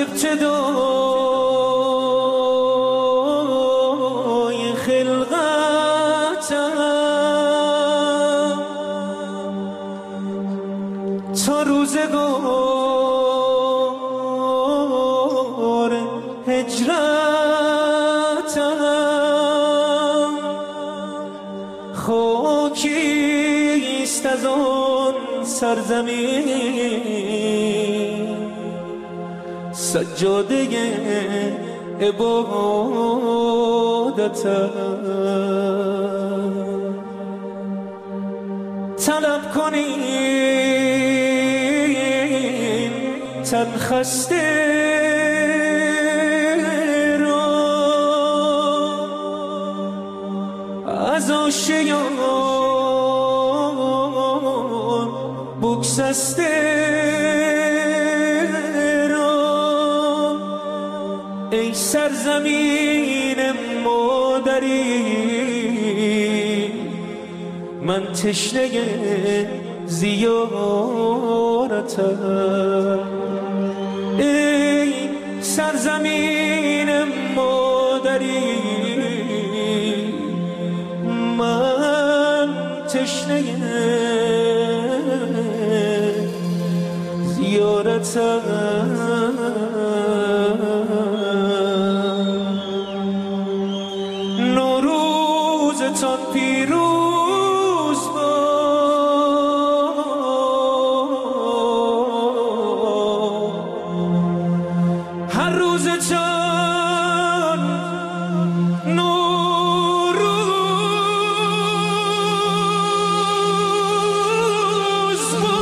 ابتدای خلقتم تا روزگار هجرتم خاکیست از آن سرزمین سجاده عبادتم طلب کنین تن خسته را از آشیان بگسسته ای سرزمین مادری من تشنه زیارتم ای سرزمین مادری من تشنه زیارتم نوروزتان پیروز باد هر روزتان نوروز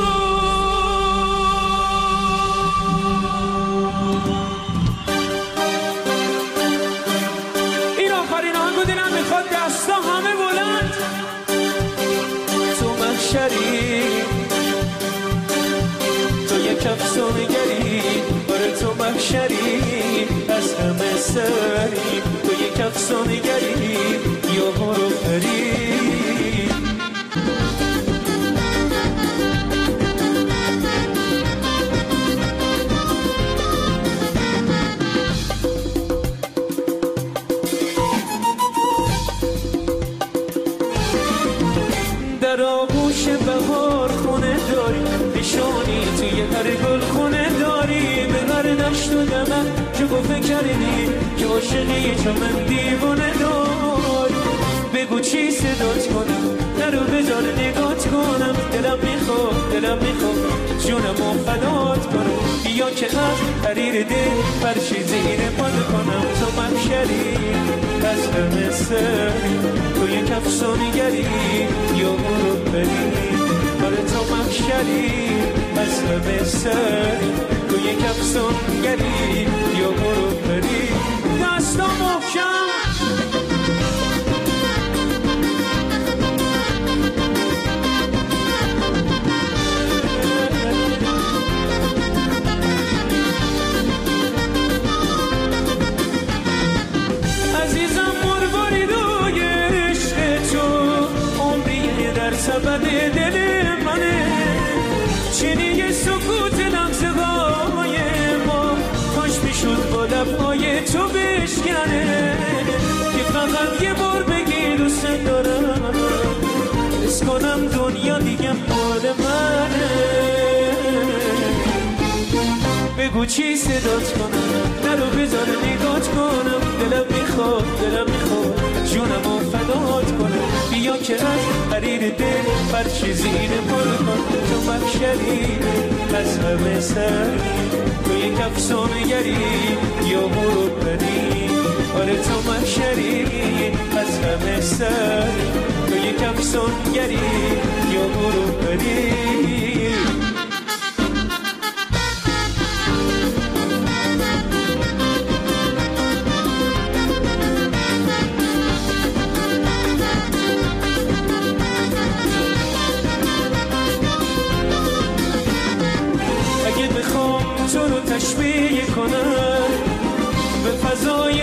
این آخرین آهنگ دلم میخواد دستا همه بلند تو محشری تو یک افسانه‌گری آره تو محشری از همه سری تو یک افسانه‌گری یا هروفری در آغوش بهار خونه داری نشانی توی هر گل خونه داری به هر نشت و دمم چه گفته کردی که عاشقی چه من دیوانه داری بگو چی صدات کنم نرو بذار نگات کنم دلم میخواد جونمو فدات کنم بیا که از حریر دل فرشی زیر پاد کنم تو محشری از همه سری تو یک افسانه‌گری یا هروفری آره تو محشری از همه سری تو یک افسانه‌گری یا هروفری دستا محکم سبب دل منه چنین سکوت لحظه های ما کاش میشد با لبهای تو بشکنه که فقط یه بار بگی دوست دارم حس کنم دنیا دیگه مال منه بگو چی صدات کنم نرو بذار نگات کنم دلم میخواد جونمو فدات کنم بیا که از حریر دل فرشی زیر پل کن تو محشری از همه سری تو یک افسانه‌گری یا هروفری آره تو محشری از همه سری تو یک افسانه‌گری یا هروفری تو رو تشبیه کنم به فضای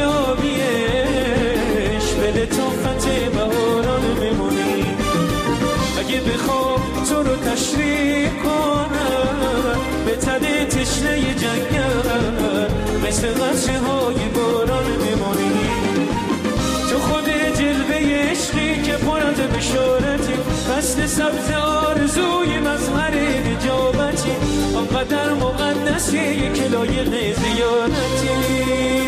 آبیش به لطافت بهاران میمونی اگه بخوام تو رو تشریح کنم به تن تشنه جنگل مثل قطره های باران میمانی. تو خود جلوه عشقی که پر از بشارتی، فصل سبز آرزوی مظهر نجابتی، آنقدر مقدسی که لایق زیارتی.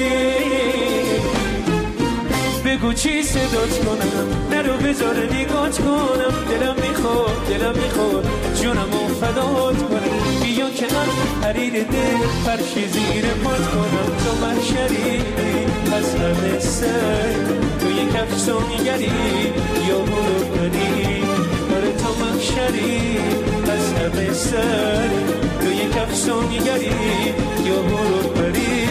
بگو چی صدات کنم، نرو بذار نگات کنم، دلم میخواد جونمو فدات کنم. بیا که من حریر دل فرشی زیر پات کنم. تو محشری از همه سر، تو یک افسانه‌گری یا برو بری. آره تو محشری از همه سر، تو یک افسانه‌گری یا برو بری.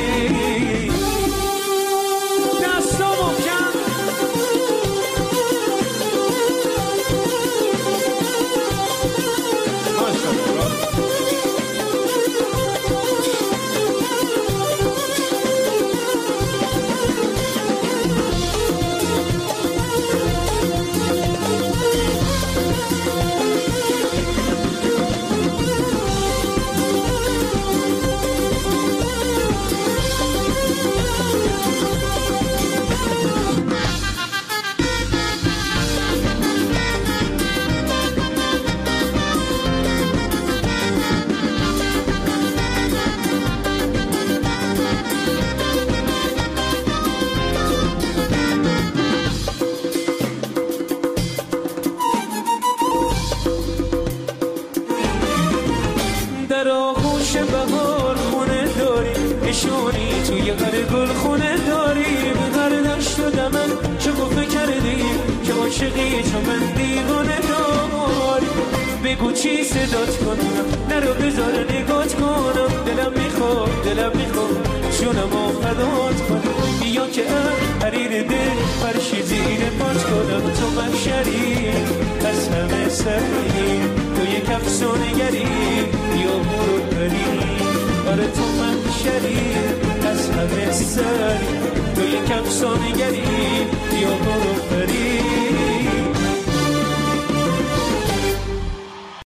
در آغوش بهار خونه داری، نشانی توی هر گل خونه داری. به هر دشت و دمن شکوفه کردی که عاشقی تو من دیوانه داری. بگو چی صدات کنم، نرو بذار نگات کنم. دلم میخواد جونمو فدات کنم. بیا که حریر دل فرشی زیر پات کنم. تو محشری از همه سری، تو یک افسانه‌گری یا برو بری. آره تو محشری از همه سری، تو یک افسانه‌گری